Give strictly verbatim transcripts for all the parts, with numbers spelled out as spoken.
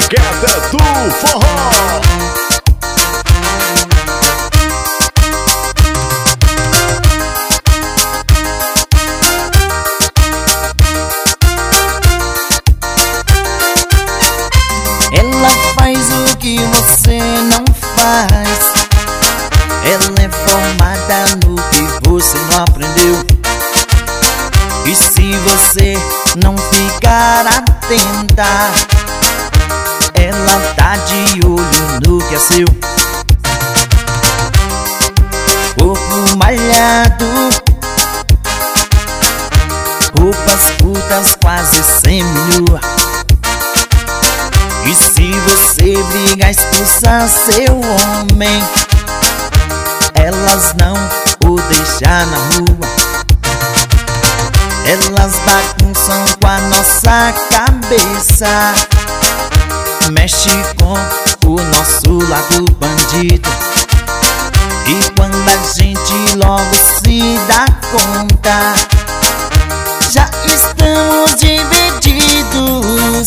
Queda do Forró. Ela faz o que você não faz. Ela é formada no que você não aprendeu. E se você não ficar atenta, ela tá de olho no que é seu. Corpo malhado, roupas curtas quase semi-nua. E se você brigar, expulsar seu homem, elas não o deixam na rua. Elas bagunçam com a nossa cabeça, mexe com o nosso lado bandido. E quando a gente logo se dá conta, já estamos divididos.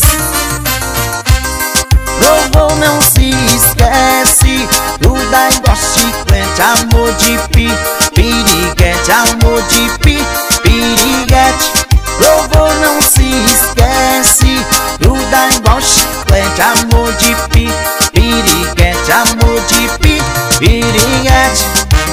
Provou, não se esquece, gruda igual chiclete, amor de pi, piriguete, amor de pi, piriguete. Provou, não se esquece, gruda igual chiclete, amor de pi, piriguete, amor de pi, piriguete.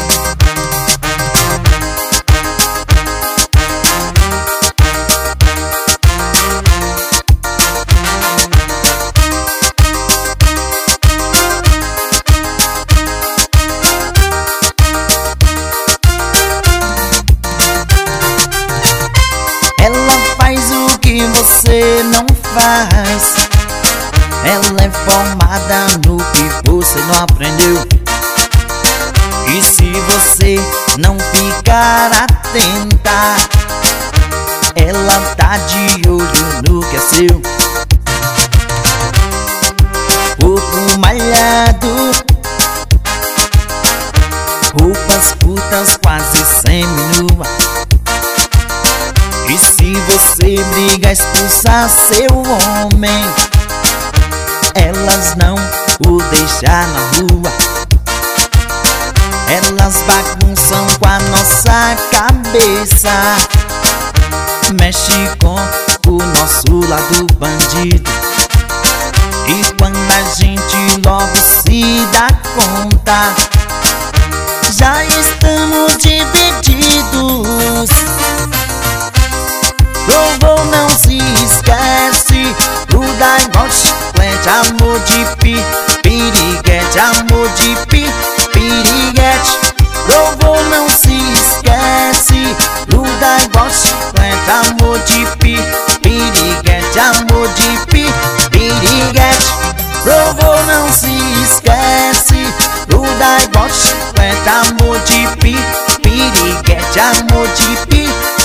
Você não faz. Ela é formada no que você não aprendeu. E se você não ficar atenta, ela tá de olho no que é seu. Corpo malhado, roupas curtas quase semi-nua. E se você brigar, expulsar seu homem, elas não o deixam na rua. Elas bagunçam com a nossa cabeça, mexe com o nosso lado bandido. E quando a gente logo se dá conta, já estamos divididos. Provou, não se esquece, gruda igual chiclete, amor de pi, piriguete, amor de pi, piriguete. Provou, não se esquece, gruda igual chiclete, amor de pi, piriguete, amor de pi, piriguete. Provou, não se esquece, gruda igual chiclete, amor de pi, piriguete, amor de pi,